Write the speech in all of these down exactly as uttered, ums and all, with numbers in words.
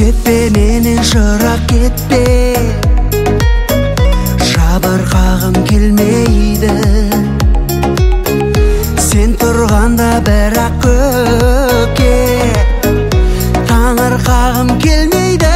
Кетпе менен жырақ кетпе, жабырқағым келмейді. Сен тұрғанда бірақ көкке таңырқағым келмейді.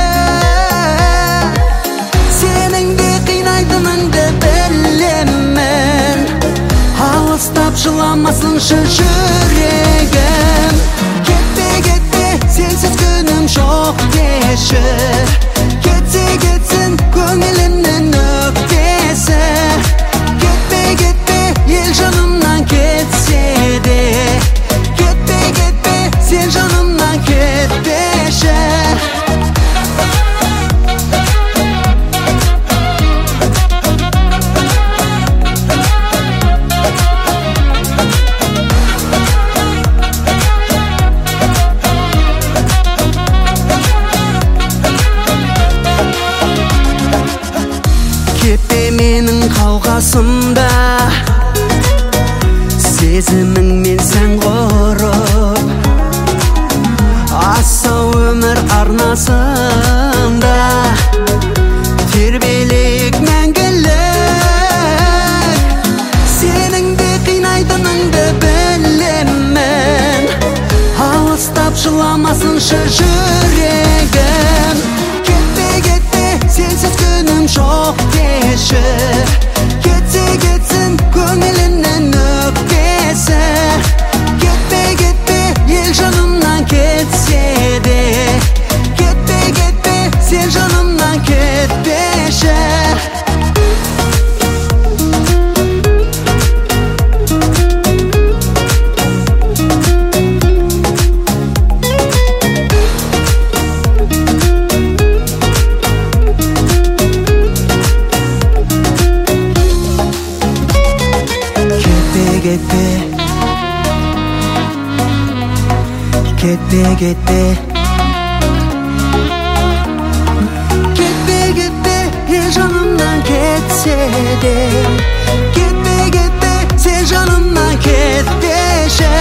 Сенің де қинайтыныңды білемін, алыстап жыламасыншы жүрегім. Кетпе, кетпе, сенсіз күнім жоқ деші. Кетсе кетсін көңілімнің нүктесі. Кетпе, кетпе, ел жанымнан кетсе де. Кетпе, кетпе, сен жанымнан кетпеші. Кетпе менің қауғасымда, сезіміңмен сән құрып, асау өмір арнасында тербелейік мәңгілік. Сенің де қинайтыныңды білемін, алыстап жыламасыншы жүрегім. Кетпе, кетпе, сенсіз күнім жоқ деші. Кетсе кетсін көңілімнің нүктесі. Кетпе, кетпе, ел жанымнан кетсе де. Кетпе, кетпе, сен жанымнан кетпеші. Кетпе, кетпе, кетпе, кетпе, кетпе, ел жанымнан кетсе де. Кетпе, кетпе, сен жанымнан кетпеші.